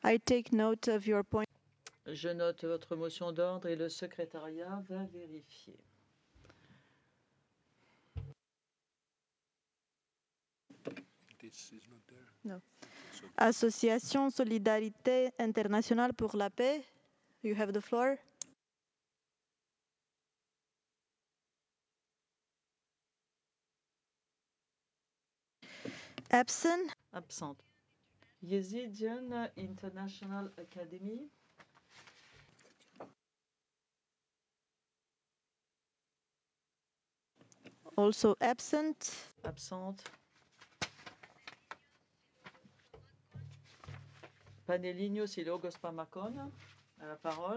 I take note of your point. Je note votre motion d'ordre et le secrétariat va vérifier. This is not there. No. So Association Solidarité Internationale pour la Paix. You have the floor. Absent. Absente. Yezidian International Academy. Also absent. Absente. Panelinho Silogos Pamakon. À la parole.